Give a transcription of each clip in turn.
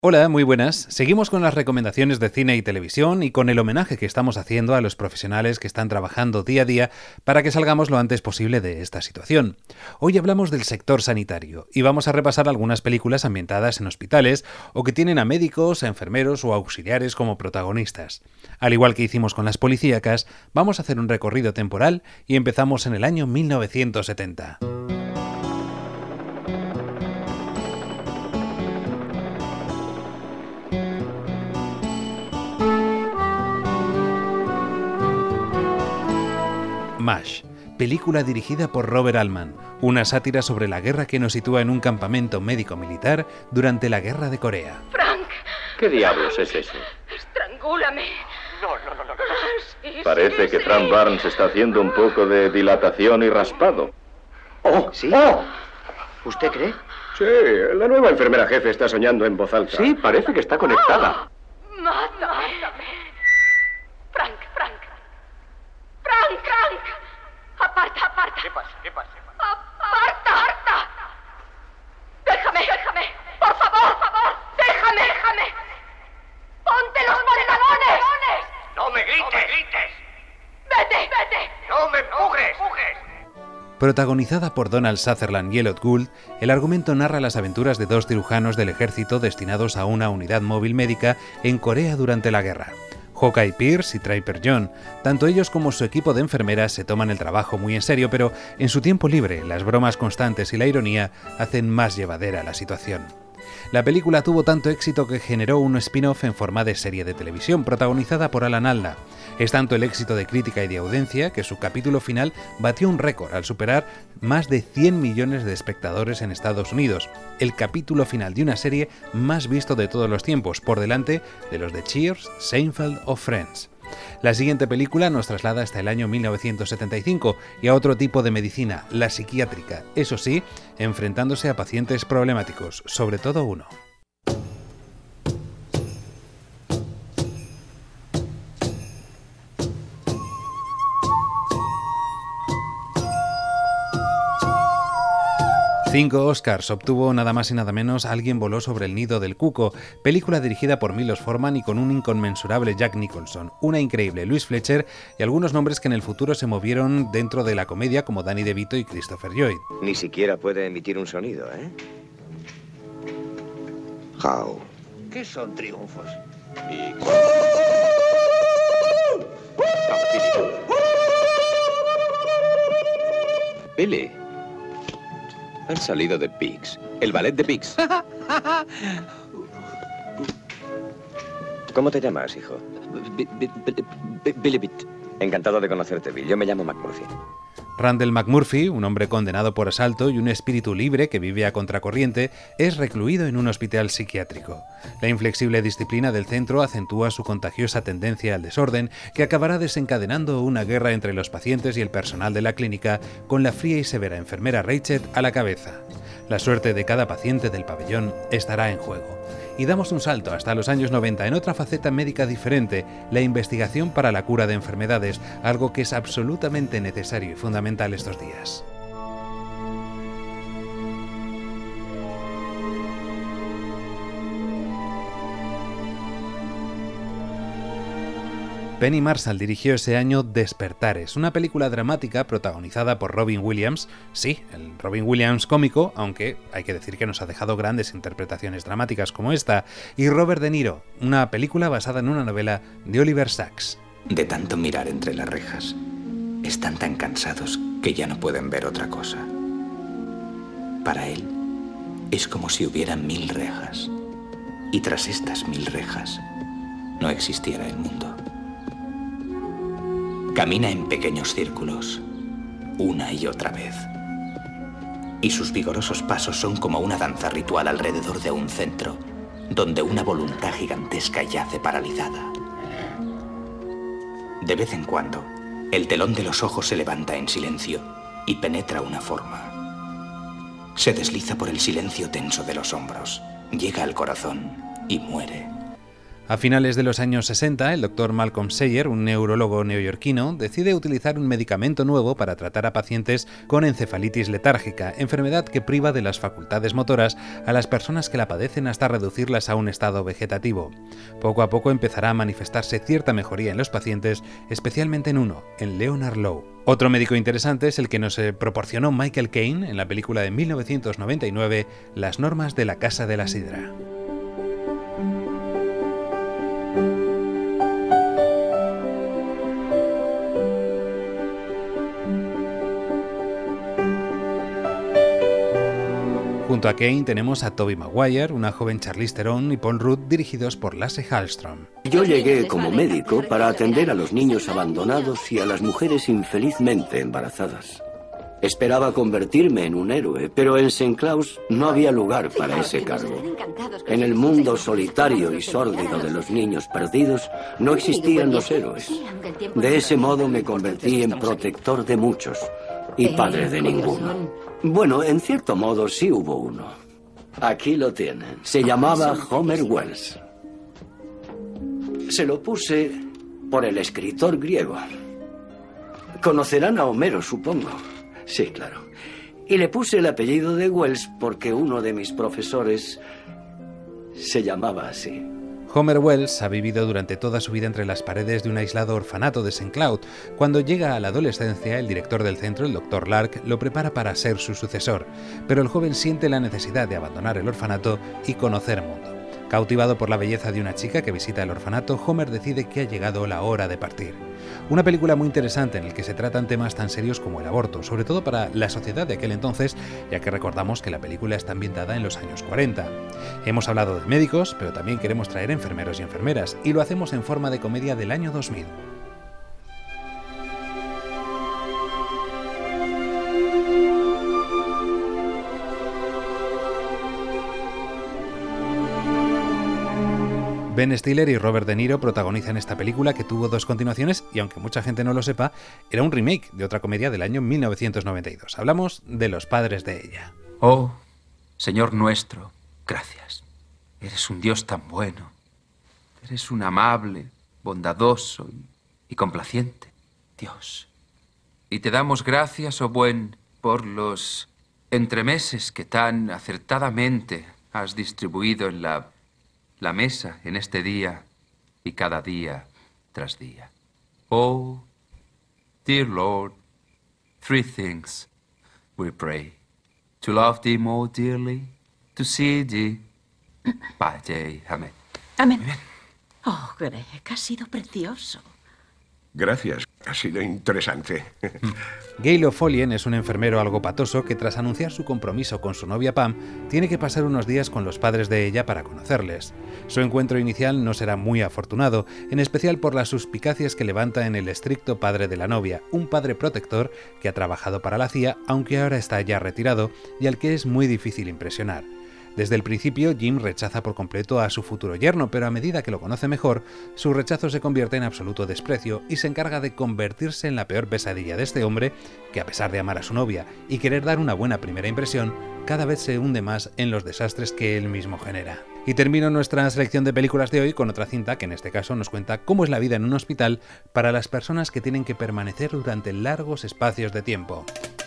Hola, muy buenas. Seguimos con las recomendaciones de cine y televisión y con el homenaje que estamos haciendo a los profesionales que están trabajando día a día para que salgamos lo antes posible de esta situación. Hoy hablamos del sector sanitario y vamos a repasar algunas películas ambientadas en hospitales o que tienen a médicos, a enfermeros o auxiliares como protagonistas. Al igual que hicimos con las policíacas, vamos a hacer un recorrido temporal y empezamos en el año 1970. MASH, película dirigida por Robert Altman, una sátira sobre la guerra que nos sitúa en un campamento médico-militar durante la Guerra de Corea. ¡Frank! ¿Qué diablos es eso? ¡Estrangúlame! No. Sí, Parece que Frank Barnes está haciendo un poco de dilatación y raspado. Oh, ¿sí? ¡Oh! ¿Usted cree? Sí, la nueva enfermera jefe está soñando en voz alta. Sí, parece que está conectada. ¡Mátame! ¡Frank! ¡Aparta! ¿Qué pasa? ¡Aparta! ¡Déjame! ¡Por favor! ¡Déjame! ¡Ponte los pantalones! ¡No me grites! ¡Vete! ¡No me empujes! Protagonizada por Donald Sutherland y Elliot Gould, el argumento narra las aventuras de dos cirujanos del ejército destinados a una unidad móvil médica en Corea durante la guerra. Hawkeye Pierce y Trapper John, tanto ellos como su equipo de enfermeras se toman el trabajo muy en serio, pero en su tiempo libre, las bromas constantes y la ironía hacen más llevadera la situación. La película tuvo tanto éxito que generó un spin-off en forma de serie de televisión protagonizada por Alan Alda. Es tanto el éxito de crítica y de audiencia que su capítulo final batió un récord al superar más de 100 millones de espectadores en Estados Unidos, el capítulo final de una serie más visto de todos los tiempos, por delante de los de Cheers, Seinfeld o Friends. La siguiente película nos traslada hasta el año 1975 y a otro tipo de medicina, la psiquiátrica, eso sí, enfrentándose a pacientes problemáticos, sobre todo uno. Cinco Oscars obtuvo nada más y nada menos Alguien voló sobre el nido del cuco, película dirigida por Milos Forman y con un inconmensurable Jack Nicholson, una increíble Louise Fletcher y algunos nombres que en el futuro se movieron dentro de la comedia como Danny DeVito y Christopher Lloyd. Ni siquiera puede emitir un sonido, ¿eh? How. ¿Qué son triunfos? Y... Billy. Han salido de Pigs. El ballet de Pigs. ¿Cómo te llamas, hijo? Billy Bit. Encantado de conocerte, Bill. Yo me llamo McMurphy. Randall McMurphy, un hombre condenado por asalto y un espíritu libre que vive a contracorriente, es recluido en un hospital psiquiátrico. La inflexible disciplina del centro acentúa su contagiosa tendencia al desorden, que acabará desencadenando una guerra entre los pacientes y el personal de la clínica, con la fría y severa enfermera Rachel a la cabeza. La suerte de cada paciente del pabellón estará en juego. Y damos un salto hasta los años 90 en otra faceta médica diferente, la investigación para la cura de enfermedades, algo que es absolutamente necesario y fundamental estos días. Penny Marshall dirigió ese año Despertares, una película dramática protagonizada por Robin Williams, sí, el Robin Williams cómico, aunque hay que decir que nos ha dejado grandes interpretaciones dramáticas como esta, y Robert De Niro, una película basada en una novela de Oliver Sacks. De tanto mirar entre las rejas, están tan cansados que ya no pueden ver otra cosa. Para él, es como si hubiera 1000 rejas, y tras estas 1000 rejas, no existiera el mundo. Camina en pequeños círculos, una y otra vez. Y sus vigorosos pasos son como una danza ritual alrededor de un centro, donde una voluntad gigantesca yace paralizada. De vez en cuando, el telón de los ojos se levanta en silencio y penetra una forma. Se desliza por el silencio tenso de los hombros, llega al corazón y muere. A finales de los años 60, el Dr. Malcolm Sayer, un neurólogo neoyorquino, decide utilizar un medicamento nuevo para tratar a pacientes con encefalitis letárgica, enfermedad que priva de las facultades motoras a las personas que la padecen hasta reducirlas a un estado vegetativo. Poco a poco empezará a manifestarse cierta mejoría en los pacientes, especialmente en uno, en Leonard Lowe. Otro médico interesante es el que nos proporcionó Michael Caine en la película de 1999, Las normas de la Casa de la Sidra. Junto a Caine tenemos a Tobey Maguire, una joven Charlize Theron y Paul Rudd, dirigidos por Lasse Hallström. Yo llegué como médico para atender a los niños abandonados y a las mujeres infelizmente embarazadas. Esperaba convertirme en un héroe, pero en St. Claus no había lugar para ese cargo. En el mundo solitario y sórdido de los niños perdidos no existían los héroes. De ese modo me convertí en protector de muchos y padre de ninguno. Bueno, en cierto modo sí hubo uno. Aquí lo tienen. Se llamaba Homer Wells. Se lo puse por el escritor griego. Conocerán a Homero, supongo. Sí, claro. Y le puse el apellido de Wells porque uno de mis profesores se llamaba así. Homer Wells ha vivido durante toda su vida entre las paredes de un aislado orfanato de St. Cloud. Cuando llega a la adolescencia, el director del centro, el Dr. Lark, lo prepara para ser su sucesor, pero el joven siente la necesidad de abandonar el orfanato y conocer el mundo. Cautivado por la belleza de una chica que visita el orfanato, Homer decide que ha llegado la hora de partir. Una película muy interesante en la que se tratan temas tan serios como el aborto, sobre todo para la sociedad de aquel entonces, ya que recordamos que la película está ambientada en los años 40. Hemos hablado de médicos, pero también queremos traer enfermeros y enfermeras, y lo hacemos en forma de comedia del año 2000. Ben Stiller y Robert De Niro protagonizan esta película que tuvo dos continuaciones y, aunque mucha gente no lo sepa, era un remake de otra comedia del año 1992. Hablamos de Los padres de ella. Oh, Señor nuestro, gracias. Eres un Dios tan bueno. Eres un amable, bondadoso y complaciente Dios. Y te damos gracias, oh buen, por los entremeses que tan acertadamente has distribuido en la mesa en este día y cada día tras día. Oh, dear Lord, three things we pray. To love thee more dearly, to see thee by day. Amén. Amén. Oh, Greg, ha sido precioso. Gracias, ha sido interesante. Gail O'Folien es un enfermero algo patoso que, tras anunciar su compromiso con su novia Pam, tiene que pasar unos días con los padres de ella para conocerles. Su encuentro inicial no será muy afortunado, en especial por las suspicacias que levanta en el estricto padre de la novia, un padre protector que ha trabajado para la CIA, aunque ahora está ya retirado, y al que es muy difícil impresionar. Desde el principio, Jim rechaza por completo a su futuro yerno, pero a medida que lo conoce mejor, su rechazo se convierte en absoluto desprecio y se encarga de convertirse en la peor pesadilla de este hombre, que a pesar de amar a su novia y querer dar una buena primera impresión, cada vez se hunde más en los desastres que él mismo genera. Y termino nuestra selección de películas de hoy con otra cinta que en este caso nos cuenta cómo es la vida en un hospital para las personas que tienen que permanecer durante largos espacios de tiempo.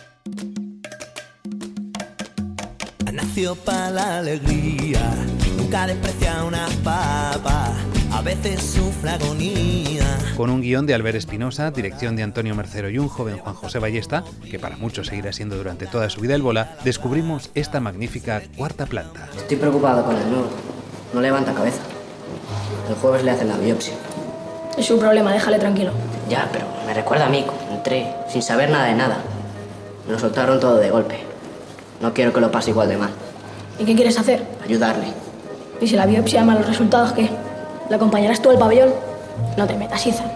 Nació para la alegría, nunca desprecia una papa, a veces sufre agonía. Con un guión de Albert Espinosa, dirección de Antonio Mercero y un joven Juan José Ballesta, que para muchos seguirá siendo durante toda su vida el bola, descubrimos esta magnífica Cuarta Planta. Estoy preocupado con él, no levanta cabeza. El jueves le hacen la biopsia. Es su problema, déjale tranquilo. Ya, pero me recuerda a mí, entré sin saber nada de nada. Me lo soltaron todo de golpe. No quiero que lo pase igual de mal. ¿Y qué quieres hacer? Ayudarle. ¿Y si la biopsia da malos resultados, qué? ¿Le acompañarás tú al pabellón? No te metas, Ethan.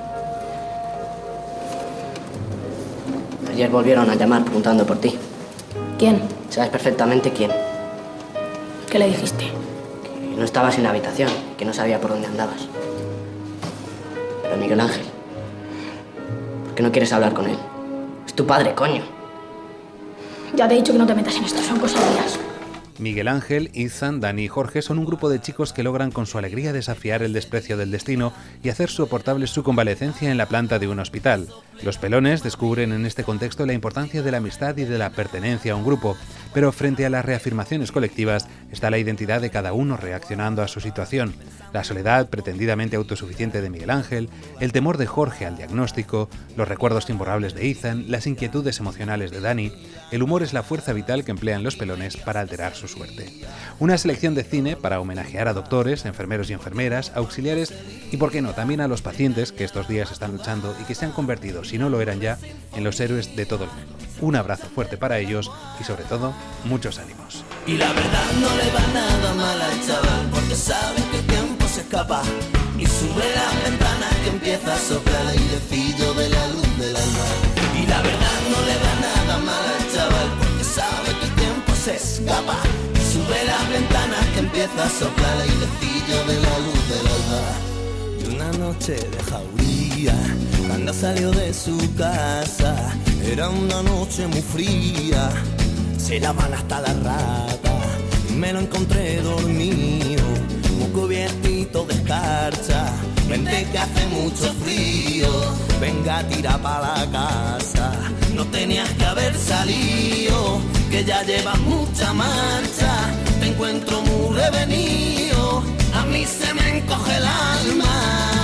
Ayer volvieron a llamar preguntando por ti. ¿Quién? Sabes perfectamente quién. ¿Qué le dijiste? Que no estabas en la habitación, que no sabía por dónde andabas. Pero Miguel Ángel, ¿por qué no quieres hablar con él? Es tu padre, coño. Ya te he dicho que no te metas en esto, son cosas mías. Miguel Ángel, Ethan, Dani y Jorge son un grupo de chicos que logran con su alegría desafiar el desprecio del destino y hacer soportable su convalecencia en la planta de un hospital. Los pelones descubren en este contexto la importancia de la amistad y de la pertenencia a un grupo, pero frente a las reafirmaciones colectivas está la identidad de cada uno reaccionando a su situación. La soledad pretendidamente autosuficiente de Miguel Ángel, el temor de Jorge al diagnóstico, los recuerdos imborrables de Ethan, las inquietudes emocionales de Dani. El humor es la fuerza vital que emplean los pelones para alterar su suerte. Una selección de cine para homenajear a doctores, enfermeros y enfermeras, auxiliares y, por qué no, también a los pacientes que estos días están luchando y que se han convertido, si no lo eran ya, en los héroes de todo el mundo. Un abrazo fuerte para ellos y, sobre todo, muchos ánimos. Y la verdad no le va nada mal al chaval, porque sabe que el tiempo se escapa y sube las ventanas que empieza a soplar el airecillo de la luz del alma. Y la verdad no le va nada mal al chaval, porque sabe que el tiempo se escapa y sube las ventanas que empieza a soplar el airecillo de la luz del alma. Y una noche de jauría, cuando salió de su casa, era una noche muy fría, se daban hasta las ratas y me lo encontré dormido, muy cubiertito de escarcha. Vente que hace mucho frío, venga tira pa' la casa, no tenías que haber salido, que ya llevas mucha marcha, te encuentro muy revenido, a mí se me encoge el alma.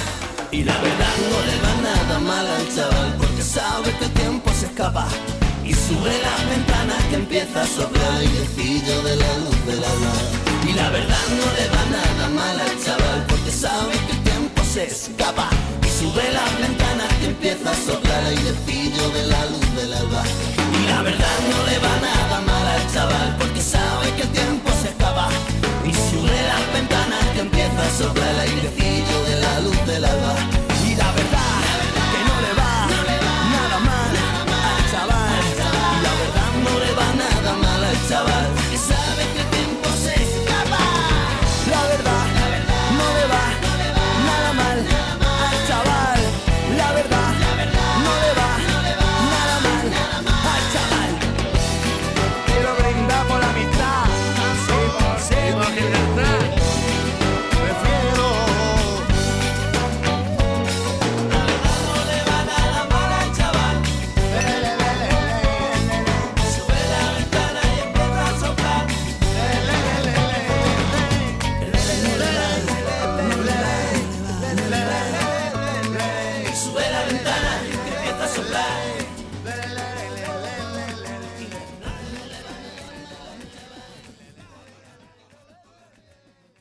Y la verdad no le va nada mal al chaval, porque sabe que el tiempo se escapa y sube las ventanas que empieza a soplar el airecillo de la luz del alma. Y la verdad no le va nada mal al chaval, porque sabe que el tiempo se escapa y sube las ventanas que empieza a soplar el airecillo de la luz del alba. Y la verdad no le va nada mal al chaval, porque sabe que el tiempo